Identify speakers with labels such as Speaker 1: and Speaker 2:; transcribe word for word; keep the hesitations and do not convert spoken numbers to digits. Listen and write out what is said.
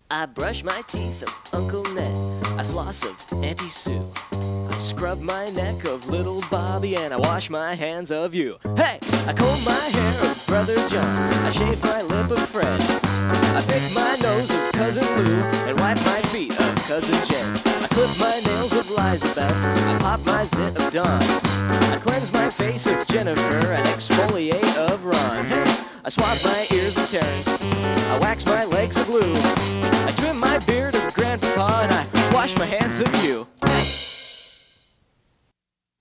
Speaker 1: I brush my teeth of Uncle Ned, I floss of Auntie Sue, I scrub my neck of little Bobby, and I wash my hands of you. Hey! I comb my hair of Brother John, I shave my lip of Fred, I pick my nose of Cousin Lou, and wipe my feet of Cousin Jen. I clip my nails of Liza Beth, I pop my zit of Don, I cleanse my face of Jennifer, and exfoliate of Ron. Hey! I swab my ears of Terrence, I wax my legs of Lou, I trim my beard of Grandpapa, and I wash my hands of you.